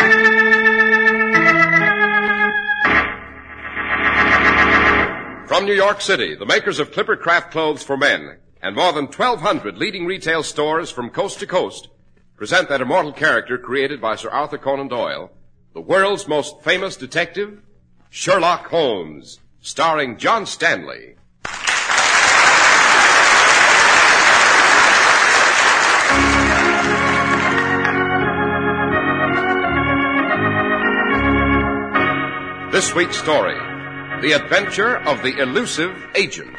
From New York City, the makers of Clipper Craft clothes for men and more than 1,200 leading retail stores from coast to coast present that immortal character created by Sir Arthur Conan Doyle, the world's most famous detective, Sherlock Holmes, starring John Stanley. This week's story, The Adventure of the Elusive Agent.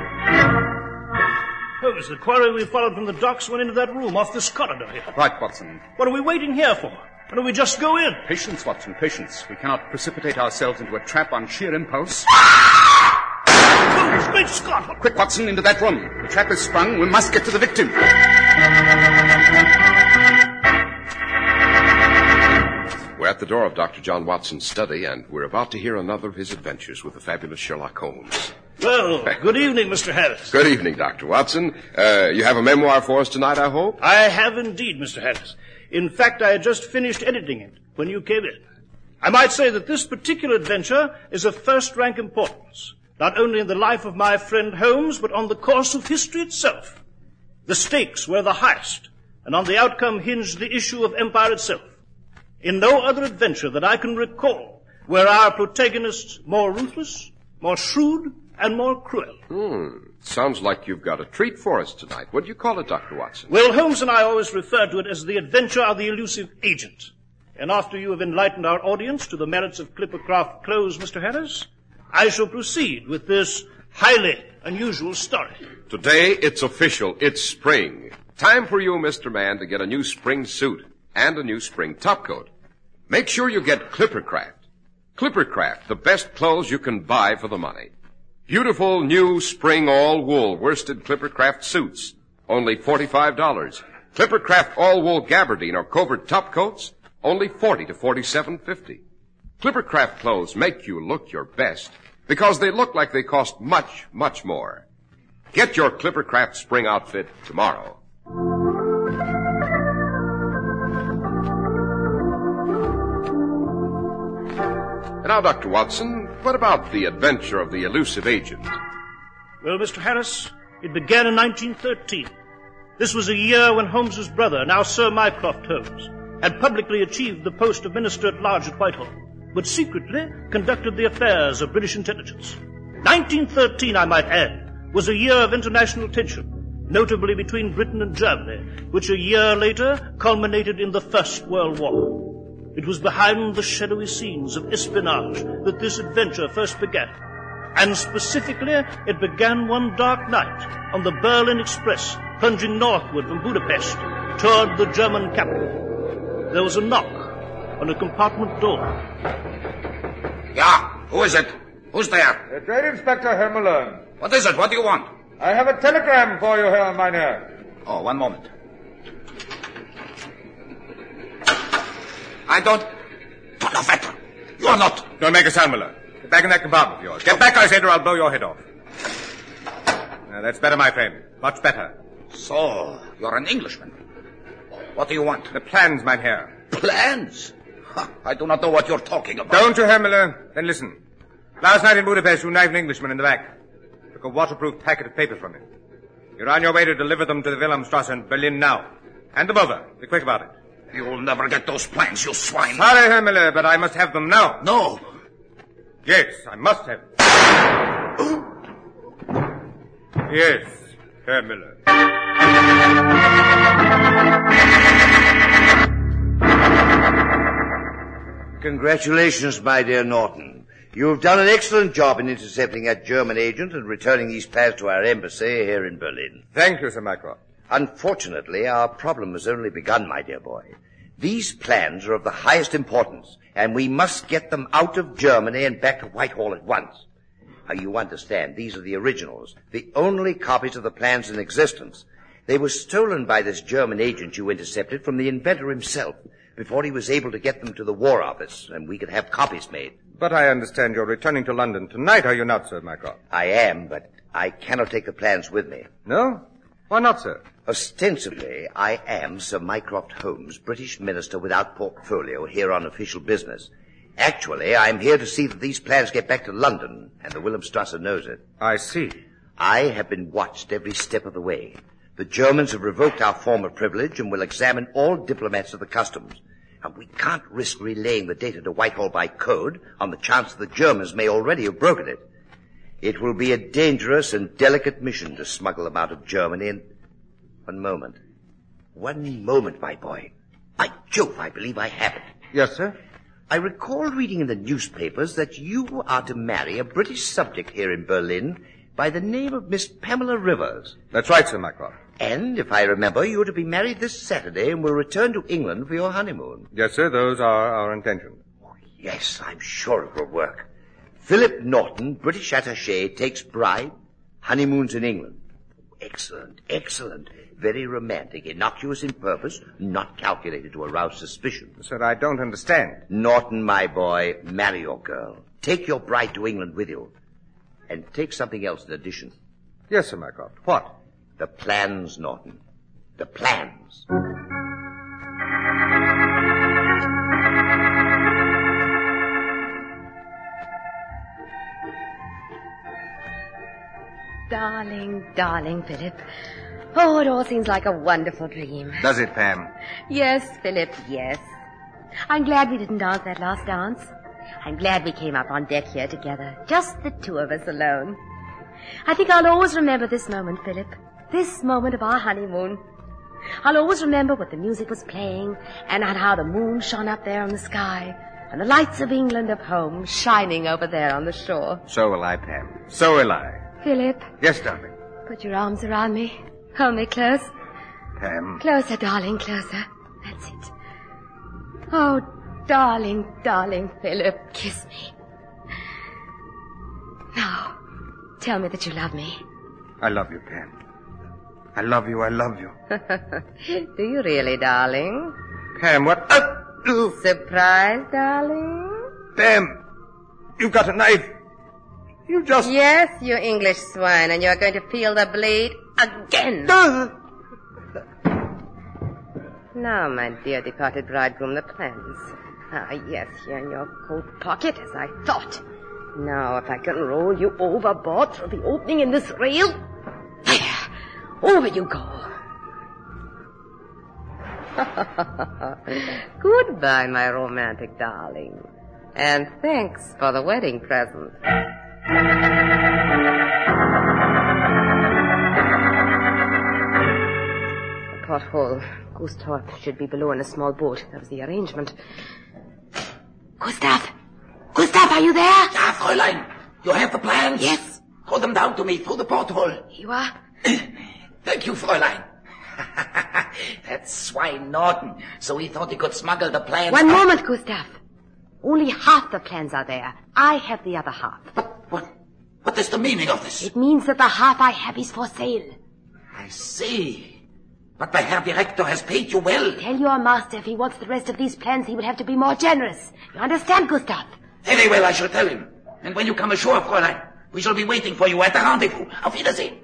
Holmes, the quarry we followed from the docks went into that room off this corridor here. Right, Watson. What are we waiting here for? Why don't we just go in? Patience, Watson, patience. We cannot precipitate ourselves into a trap on sheer impulse. Holmes, great Scott! Quick, Watson, into that room. The trap is sprung. We must get to the victim. We're at the door of Dr. John Watson's study, and we're about to hear another of his adventures with the fabulous Sherlock Holmes. Well, good evening, Mr. Harris. Good evening, Dr. Watson. You have a memoir for us tonight, I hope? I have indeed, Mr. Harris. In fact, I had just finished editing it when you came in. I might say that this particular adventure is of first-rank importance, not only in the life of my friend Holmes, but on the course of history itself. The stakes were the highest, and on the outcome hinged the issue of empire itself. In no other adventure that I can recall were our protagonists more ruthless, more shrewd, and more cruel. Sounds like you've got a treat for us tonight. What do you call it, Dr. Watson? Well, Holmes and I always refer to it as the adventure of the elusive agent. And after you have enlightened our audience to the merits of Clipper Craft clothes, Mr. Harris, I shall proceed with this highly unusual story. Today, it's official. It's spring. Time for you, Mr. Man, to get a new spring suit and a new spring topcoat. Make sure you get Clipper Craft. Clipper Craft, the best clothes you can buy for the money. Beautiful new spring all-wool worsted Clipper Craft suits, only $45. Clipper Craft all-wool gabardine or covert topcoats, only $40 to $47.50. Clipper Craft clothes make you look your best because they look like they cost much, much more. Get your Clipper Craft spring outfit tomorrow. Now, Dr. Watson, what about the adventure of the elusive agent? Well, Mr. Harris, it began in 1913. This was a year when Holmes's brother, now Sir Mycroft Holmes, had publicly achieved the post of Minister at Large at Whitehall, but secretly conducted the affairs of British intelligence. 1913, I might add, was a year of international tension, notably between Britain and Germany, which a year later culminated in the First World War. It was behind the shadowy scenes of espionage that this adventure first began. And specifically, it began one dark night on the Berlin Express, plunging northward from Budapest toward the German capital. There was a knock on a compartment door. Yeah, who is it? Who's there? Trade Inspector Herr Malone. What is it? What do you want? I have a telegram for you, Herr Mynheer. Oh, one moment. I don't... Donnerwetter! You're not... Don't make a sound, Malone. Get back in that compartment of yours. Get back, I said, or I'll blow your head off. Now, that's better, my friend. Much better. So, you're an Englishman. What do you want? The plans, Mynheer. Plans? I do not know what you're talking about. Don't you, Herr Malone? Then listen. Last night in Budapest, you knifed an Englishman in the back. Took a waterproof packet of papers from him. You're on your way to deliver them to the Wilhelmstrasse in Berlin now. Hand them over. Be quick about it. You'll never get those plans, you swine. Sorry, Herr Miller, but I must have them now. No. Yes, I must have them. Yes, Herr Miller. Congratulations, my dear Norton. You've done an excellent job in intercepting that German agent and returning these plans to our embassy here in Berlin. Thank you, Sir Mycroft. Unfortunately, our problem has only begun, my dear boy. These plans are of the highest importance, and we must get them out of Germany and back to Whitehall at once. Now, you understand, these are the originals, the only copies of the plans in existence. They were stolen by this German agent you intercepted from the inventor himself before he was able to get them to the War Office, and we could have copies made. But I understand you're returning to London tonight, are you not, Sir Mycroft? I am, but I cannot take the plans with me. No? Why not, sir? Ostensibly, I am Sir Mycroft Holmes, British minister without portfolio, here on official business. Actually, I'm here to see that these plans get back to London, and the Wilhelmstrasse knows it. I see. I have been watched every step of the way. The Germans have revoked our former privilege and will examine all diplomats of the customs. And we can't risk relaying the data to Whitehall by code on the chance that the Germans may already have broken it. It will be a dangerous and delicate mission to smuggle them out of Germany in... One moment, my boy. By Jove, I believe I have it. Yes, sir? I recall reading in the newspapers that you are to marry a British subject here in Berlin by the name of Miss Pamela Rivers. That's right, Sir Mycroft. And, if I remember, you are to be married this Saturday and will return to England for your honeymoon. Yes, sir, those are our intentions. Oh, yes, I'm sure it will work. Philip Norton, British attaché, takes bride, honeymoons in England. Excellent, excellent. Very romantic, innocuous in purpose, not calculated to arouse suspicion. Sir, I don't understand. Norton, my boy, marry your girl. Take your bride to England with you. And take something else in addition. Yes, Sir Mycroft. What? The plans, Norton. The plans. Darling, darling Philip. Oh, it all seems like a wonderful dream. Does it, Pam? Yes, Philip, yes. I'm glad we didn't dance that last dance. I'm glad we came up on deck here together, just the two of us alone. I think I'll always remember this moment, Philip. This moment of our honeymoon. I'll always remember what the music was playing and how the moon shone up there in the sky and the lights of England of home shining over there on the shore. So will I, Pam. So will I. Philip. Yes, darling. Put your arms around me. Hold me close. Pam. Closer, darling, closer. That's it. Oh, darling, darling Philip, kiss me. Now, tell me that you love me. I love you, Pam. I love you, I love you. Do you really, darling? Pam, what? Surprise, darling? Pam, you've got a knife. You just... Yes, you English swine, and you're going to feel the blade again. Now, my dear departed bridegroom, the plans. Ah, yes, here in your coat pocket, as I thought. Now, if I can roll you overboard through the opening in this rail. There, over you go. Goodbye, my romantic darling. And thanks for the wedding present. The pothole. Gustav should be below in a small boat. That was the arrangement. Gustav! Gustav, are you there? Ja, Fräulein. You have the plans? Yes. Throw them down to me through the porthole. You are? Thank you, Fräulein. That swine Norton. So he thought he could smuggle the plans... One moment, Gustav. Only half the plans are there. I have the other half. What is the meaning of this? It means that the half I have is for sale. I see. But the Herr Director has paid you well. Tell your master if he wants the rest of these plans, he will have to be more generous. You understand, Gustav? Very well, I shall tell him. And when you come ashore, Fräulein, we shall be waiting for you at the rendezvous. Auf Wiedersehen.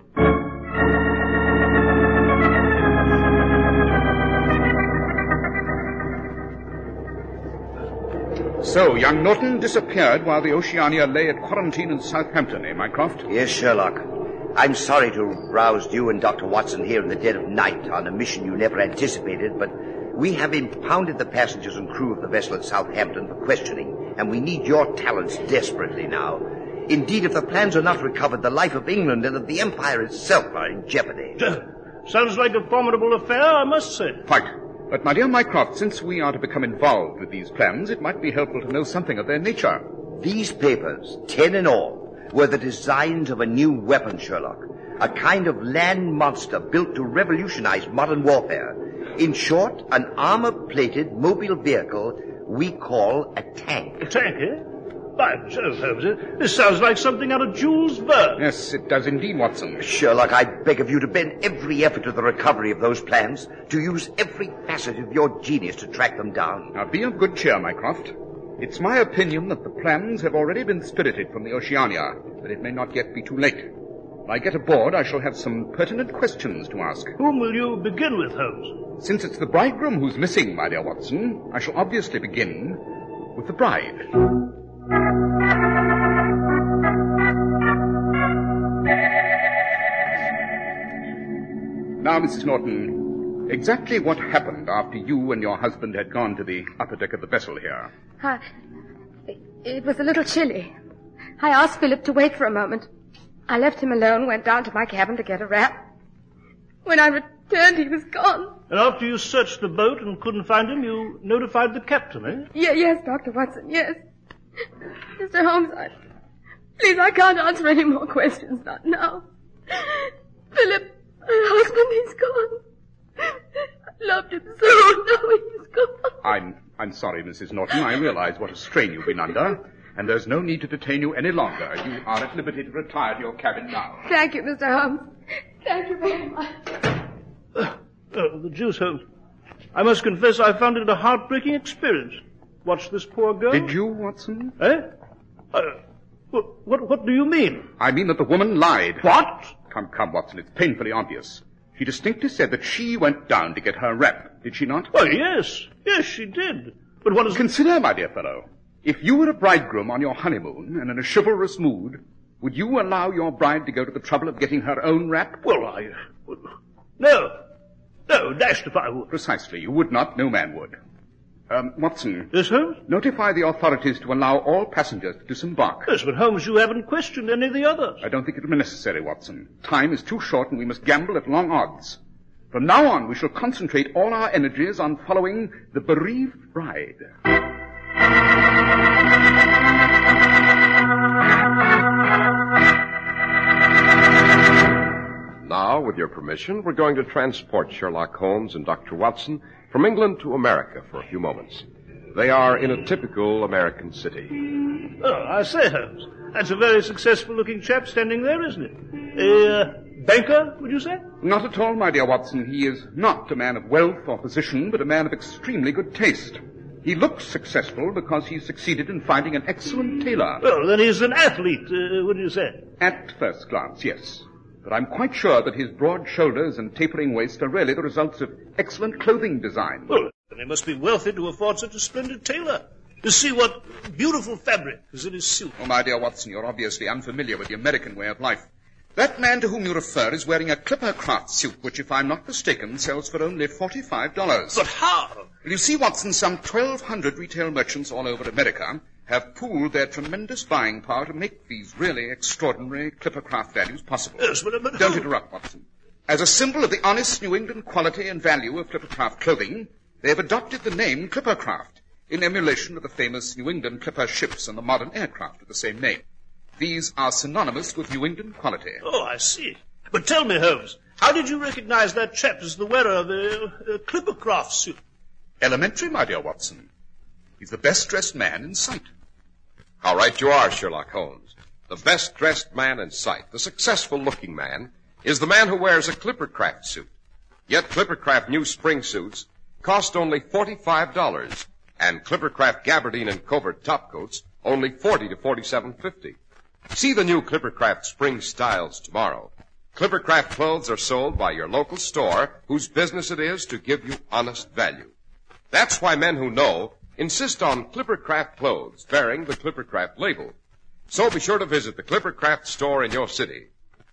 So, young Norton disappeared while the Oceania lay at quarantine in Southampton, eh, Mycroft? Yes, Sherlock. I'm sorry to have roused you and Dr. Watson here in the dead of night on a mission you never anticipated, but we have impounded the passengers and crew of the vessel at Southampton for questioning, and we need your talents desperately now. Indeed, if the plans are not recovered, the life of England and of the Empire itself are in jeopardy. Sounds like a formidable affair, I must say. Quite. But, my dear Mycroft, since we are to become involved with these plans, it might be helpful to know something of their nature. These papers, 10 in all, were the designs of a new weapon, Sherlock. A kind of land monster built to revolutionize modern warfare. In short, an armor-plated mobile vehicle we call a tank. A tank, eh? By Jove, Holmes, this sounds like something out of Jules Verne. Yes, it does indeed, Watson. Sherlock, I beg of you to bend every effort to the recovery of those plans, to use every facet of your genius to track them down. Now, be of good cheer, Mycroft. It's my opinion that the plans have already been spirited from the Oceania, but it may not yet be too late. When I get aboard, I shall have some pertinent questions to ask. Whom will you begin with, Holmes? Since it's the bridegroom who's missing, my dear Watson, I shall obviously begin with the bride. Now, Mrs. Norton, exactly what happened after you and your husband had gone to the upper deck of the vessel here? It was a little chilly. I asked Philip to wait for a moment. I left him alone, went down to my cabin to get a wrap. When I returned, he was gone. And after you searched the boat and couldn't find him, you notified the captain, eh? Yes, Dr. Watson, yes. Mr. Holmes, please, I can't answer any more questions, not now. Philip, my husband, he's gone. I loved him so, now he's gone. I'm sorry, Mrs. Norton. I realize what a strain you've been under, and there's no need to detain you any longer. You are at liberty to retire to your cabin now. Thank you, Mr. Holmes. Thank you very much. The deuce, Holmes. I must confess I found it a heartbreaking experience. Watch this poor girl. Did you, Watson? Eh? What do you mean? I mean that the woman lied. What? Come, Watson, it's painfully obvious. She distinctly said that she went down to get her wrap, did she not? Oh, yes. Yes, she did. But what is... Consider, my dear fellow, if you were a bridegroom on your honeymoon and in a chivalrous mood, would you allow your bride to go to the trouble of getting her own wrap? Well, No. No, dashed if I would. Precisely. You would not. No man would. Watson. Yes, Holmes? Notify the authorities to allow all passengers to disembark. Yes, but Holmes, you haven't questioned any of the others. I don't think it will be necessary, Watson. Time is too short and we must gamble at long odds. From now on, we shall concentrate all our energies on following the bereaved bride. Now, with your permission, we're going to transport Sherlock Holmes and Dr. Watson from England to America for a few moments. They are in a typical American city. Oh, I say, Holmes, that's a very successful-looking chap standing there, isn't it? A banker, would you say? Not at all, my dear Watson. He is not a man of wealth or position, but a man of extremely good taste. He looks successful because he succeeded in finding an excellent tailor. Well, then he's an athlete, wouldn't you say? At first glance, yes. But I'm quite sure that his broad shoulders and tapering waist are really the results of excellent clothing design. Well, then he must be wealthy to afford such a splendid tailor. To see what beautiful fabric is in his suit. Oh, my dear Watson, you're obviously unfamiliar with the American way of life. That man to whom you refer is wearing a Clipper Craft suit, which, if I'm not mistaken, sells for only $45. But how? Well, you see, Watson, some 1,200 retail merchants all over America have pooled their tremendous buying power to make these really extraordinary Clipper Craft values possible. Yes, but Don't interrupt, Watson. As a symbol of the honest New England quality and value of Clipper Craft clothing, they have adopted the name Clipper Craft in emulation of the famous New England Clipper ships and the modern aircraft of the same name. These are synonymous with New England quality. Oh, I see. But tell me, Holmes, how did you recognize that chap as the wearer of the Clipper Craft suit? Elementary, my dear Watson. He's the best-dressed man in sight. How right you are, Sherlock Holmes. The best-dressed man in sight, the successful-looking man, is the man who wears a Clippercraft suit. Yet Clippercraft new spring suits cost only $45, and Clippercraft gabardine and covert topcoats only $40 to $47.50. See the new Clippercraft spring styles tomorrow. Clippercraft clothes are sold by your local store, whose business it is to give you honest value. That's why men who know insist on Clippercraft clothes bearing the Clippercraft label. So be sure to visit the Clippercraft store in your city.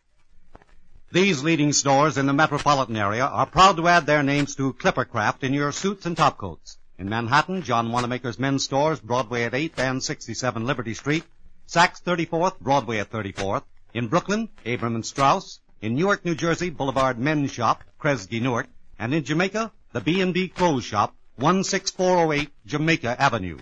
These leading stores in the metropolitan area are proud to add their names to Clippercraft in your suits and topcoats. In Manhattan, John Wanamaker's men's stores, Broadway at 8th and 67 Liberty Street. Saks 34th, Broadway at 34th. In Brooklyn, Abram and Strauss. In Newark, New Jersey, Boulevard Men's Shop, Kresge Newark. And in Jamaica, the B&B Clothes Shop, 16408 Jamaica Avenue.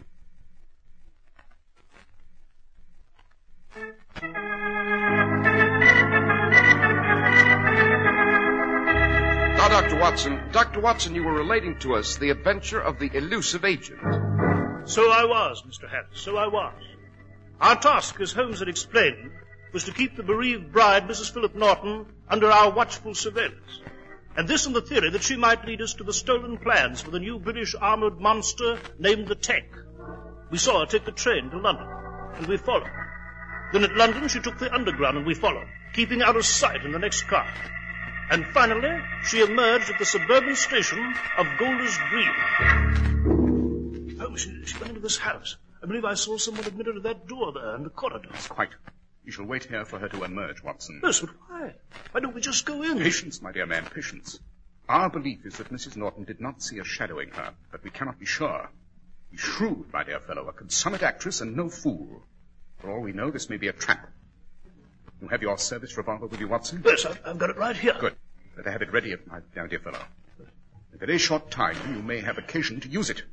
Now, Dr. Watson, you were relating to us the adventure of the elusive agent. So I was, Mr. Harris, so I was. Our task, as Holmes had explained, was to keep the bereaved bride, Mrs. Philip Norton, under our watchful surveillance. And this on the theory that she might lead us to the stolen plans for the new British armored monster named the Tank. We saw her take the train to London, and we followed. Then at London she took the underground, and we followed. keeping out of sight in the next car. And finally, she emerged at the suburban station of Golders Green. Oh, she went into this house. I believe I saw someone admitted to that door there in the corridor. That's quite. We shall wait here for her to emerge, Watson. Yes, but why? Why don't we just go in? Patience, my dear man, patience. Our belief is that Mrs. Norton did not see us shadowing her, but we cannot be sure. She's shrewd, my dear fellow, a consummate actress and no fool. For all we know, this may be a trap. You have your service revolver with you, Watson? Yes, I've got it right here. Good. Better have it ready, my dear fellow. In a very short time, you may have occasion to use it.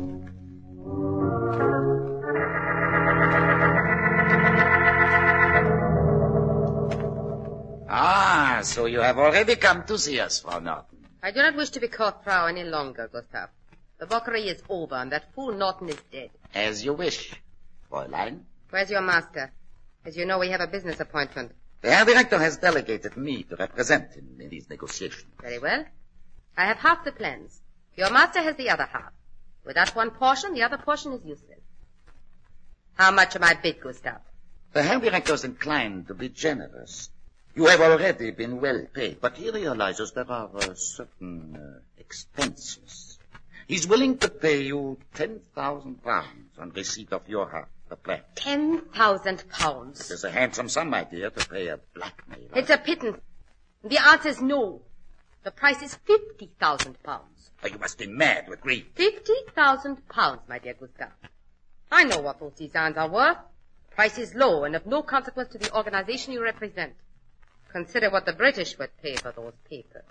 Ah, so you have already come to see us, Frau Norton. I do not wish to be caught, Frau, any longer, Gustav. The mockery is over, and that fool Norton is dead. As you wish, Fräulein. Where's your master? As you know, we have a business appointment. The Herr Director has delegated me to represent him in these negotiations. Very well. I have half the plans. Your master has the other half. Without one portion, the other portion is useless. How much am I bid, Gustav? The Herr Director is inclined to be generous. You have already been well paid, but he realizes there are certain expenses. He's willing to pay you 10,000 pounds on receipt of your half the plan. 10,000 pounds. It is a handsome sum, my dear, to pay a blackmailer. It's a pittance. The answer is no. The price is 50,000 pounds. But you must be mad to agree. 50,000 pounds, my dear Gustav. I know what those designs are worth. Price is low and of no consequence to the organization you represent. Consider what the British would pay for those papers.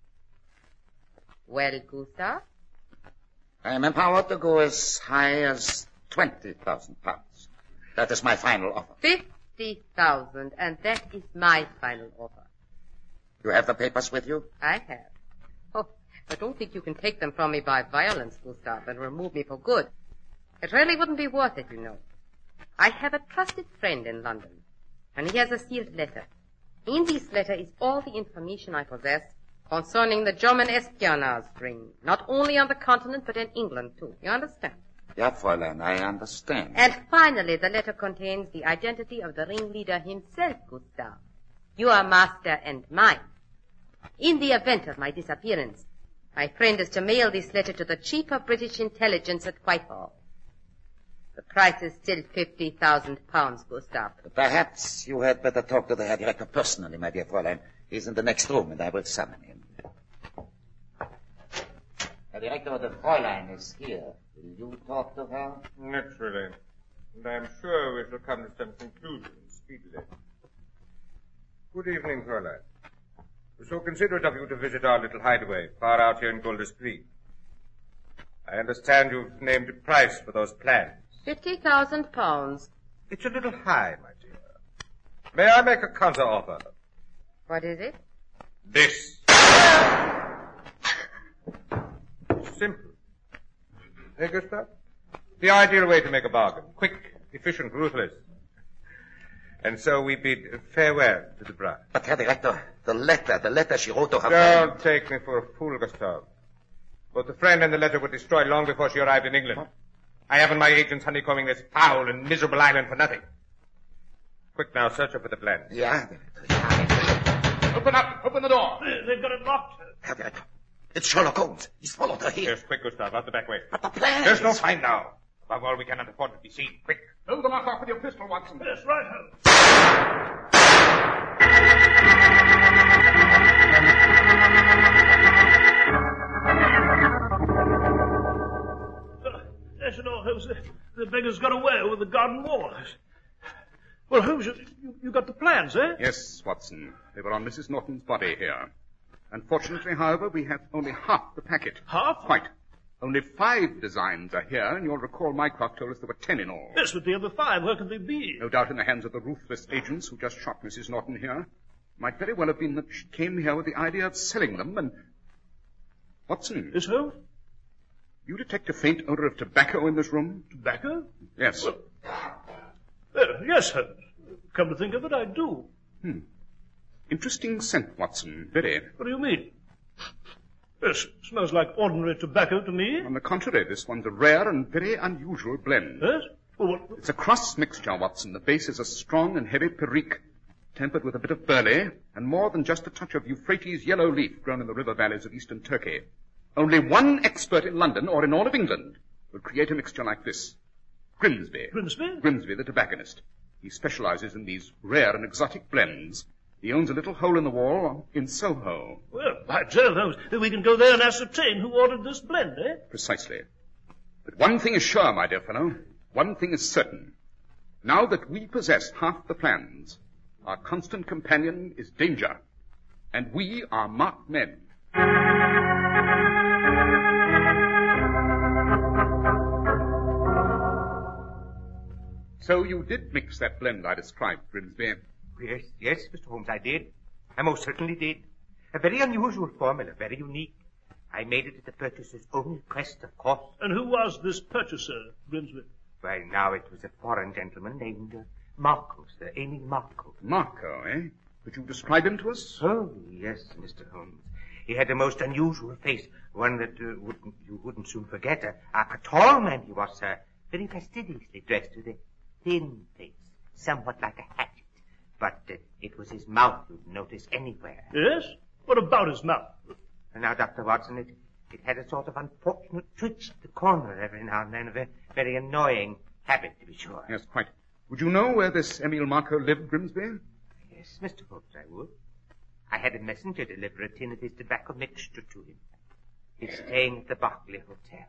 Well, Gustav? I am empowered to go as high as 20,000 pounds. That is my final offer. 50,000, and that is my final offer. You have the papers with you? I have. Oh, but don't think you can take them from me by violence, Gustav, and remove me for good. It really wouldn't be worth it, you know. I have a trusted friend in London, and he has a sealed letter. In this letter is all the information I possess concerning the German espionage ring, not only on the continent, but in England, too. You understand? Yeah, Fräulein, I understand. And finally, the letter contains the identity of the ringleader himself, Gustav. Your master and mine. In the event of my disappearance, my friend is to mail this letter to the Chief of British Intelligence at Whitehall. The price is still 50,000 pounds, Gustav. Perhaps you had better talk to the Herr Director personally, my dear Fräulein. He's in the next room, and I will summon him. Herr Director, the Fräulein is here. Will you talk to her? Naturally. And I'm sure we shall come to some conclusion speedily. Good evening, Fräulein. It was so considerate of you to visit our little hideaway far out here in Golders Green. I understand you've named a price for those plans. 50,000 pounds. It's a little high, my dear. May I make a counter-offer? What is it? This. Simple. Hey, Gustav? The ideal way to make a bargain. Quick, efficient, ruthless. And so we bid farewell to the bride. But, Herr Director, the letter she wrote to her Don't take me for a fool, Gustav. Both the friend and the letter were destroyed long before she arrived in England. What? I haven't my agents honeycombing this foul and miserable island for nothing. Quick now, search her for the plans. Yeah. Open up! Open the door! They've got it locked. Herr Director, it's Sherlock Holmes. He's followed her here. Yes, quick, Gustav, out the back way. But the plans! There's no time now. Above all, we cannot afford to be seen. Quick. Hold the lock off with your pistol, Watson. Yes, right, Holmes. Yes, you know, Holmes, the beggar's got away with the garden wall. Well, Holmes, you got the plans, eh? Yes, Watson. They were on Mrs. Norton's body here. Unfortunately, however, we have only half the packet. Half? Quite. Only 5 designs are here, and you'll recall Mycroft told us there were 10 in all. Yes, but the other 5, where could they be? No doubt in the hands of the ruthless agents who just shot Mrs. Norton here. Might very well have been that she came here with the idea of selling them, and... Watson. Yes, Holmes? You detect a faint odor of tobacco in this room? Tobacco? Yes. Yes, Holmes. Come to think of it, I do. Interesting scent, Watson. Very. What do you mean? Yes, smells like ordinary tobacco to me. On the contrary, this one's a rare and very unusual blend. Yes? Well, what? It's a cross mixture, Watson. The base is a strong and heavy Perique. tempered with a bit of burley, and more than just a touch of Euphrates yellow leaf grown in the river valleys of eastern Turkey. Only one expert in London, or in all of England, would create a mixture like this. Grimsby. Grimsby? Grimsby, the tobacconist. He specializes in these rare and exotic blends. He owns a little hole in the wall in Soho. Well, by Jove, Holmes, we can go there and ascertain who ordered this blend, eh? Precisely. But one thing is sure, my dear fellow. One thing is certain. Now that we possess half the plans, our constant companion is danger. And we are marked men. So you did mix that blend I described, Grimsby. Yes, Mr. Holmes, I did. I most certainly did. A very unusual formula, very unique. I made it at the purchaser's own request, of course. And who was this purchaser, Grimsby? Well, now, it was a foreign gentleman named Marco, Sir Emil Marco. Marco, eh? Could you describe him to us? Oh, yes, Mr. Holmes. He had a most unusual face, one that you wouldn't soon forget. A tall man he was, sir, very fastidiously dressed with a thin face, somewhat like a hatchet. But it was his mouth you'd notice anywhere. Yes? What about his mouth? And now, Dr. Watson, it had a sort of unfortunate twitch at the corner every now and then, a very annoying habit, to be sure. Yes, quite. Would you know where this Emil Marco lived, Grimsby? Yes, Mr. Holmes, I would. I had a messenger deliver a tin of his tobacco mixture to him. He's staying at the Berkeley Hotel.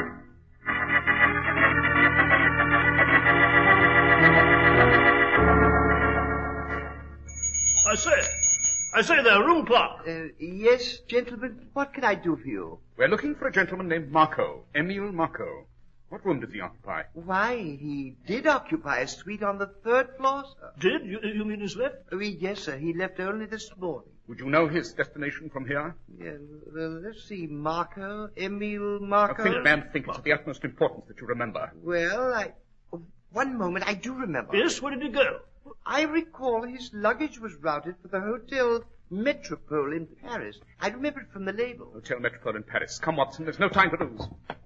I say there, room clerk. Yes, gentlemen, what can I do for you? We're looking for a gentleman named Marco, Emil Marco. What room does he occupy? Why, he did occupy a suite on the 3rd floor, sir. Did? You mean he's left? Yes, sir. He left only this morning. Would you know his destination from here? Yeah, well, let's see. Marco, Emil Marco. Think, man, think. It's of the utmost importance that you remember. Well, one moment, I do remember. Yes, where did he go? I recall his luggage was routed for the Hotel Metropole in Paris. I remember it from the label. Hotel Metropole in Paris. Come, Watson, there's no time to lose.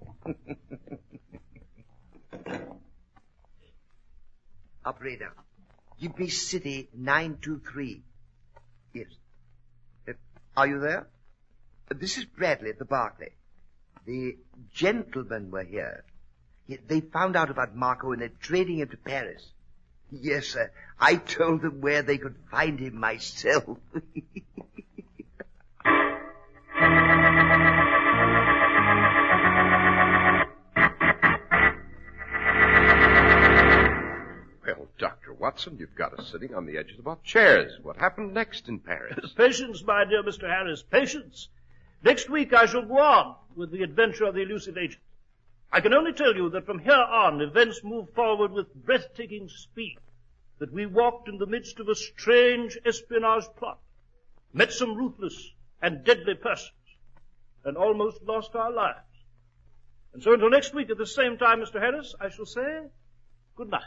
Operator, give me City 923. Yes. Are you there? This is Bradley at the Berkeley. The gentlemen were here. They found out about Marco and they're trading him to Paris. Yes, sir. I told them where they could find him myself. Well, Dr. Watson, you've got us sitting on the edges of our chairs. What happened next in Paris? Patience, my dear Mr. Harris, patience. Next week I shall go on with the adventure of the elusive agent. I can only tell you that from here on events move forward with breathtaking speed, that we walked in the midst of a strange espionage plot, met some ruthless and deadly persons, and almost lost our lives. And so until next week at the same time, Mr. Harris, I shall say good night.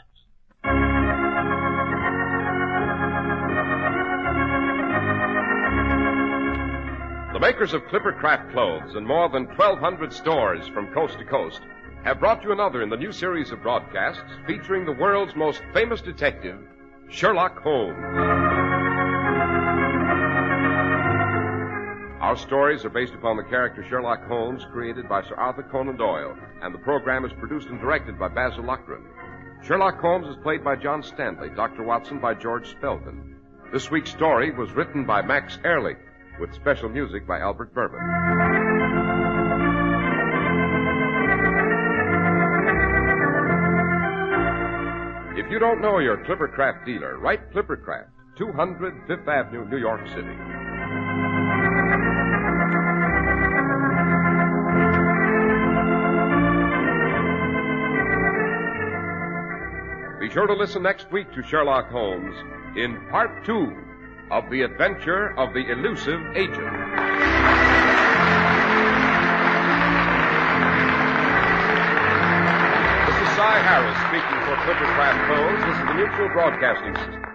The makers of Clippercraft clothes and more than 1,200 stores from coast to coast have brought you another in the new series of broadcasts featuring the world's most famous detective, Sherlock Holmes. Our stories are based upon the character Sherlock Holmes created by Sir Arthur Conan Doyle, and the program is produced and directed by Basil Loughrane. Sherlock Holmes is played by John Stanley, Dr. Watson by George Spelman. This week's story was written by Max Ehrlich, with special music by Albert Bourbon. If you don't know your Clippercraft dealer, write Clippercraft, 200 Fifth Avenue, New York City. Be sure to listen next week to Sherlock Holmes in Part 2 of The Adventure of the Elusive Agent. This is Cy Harris speaking for Clippercraft Clothes. This is the Mutual Broadcasting System.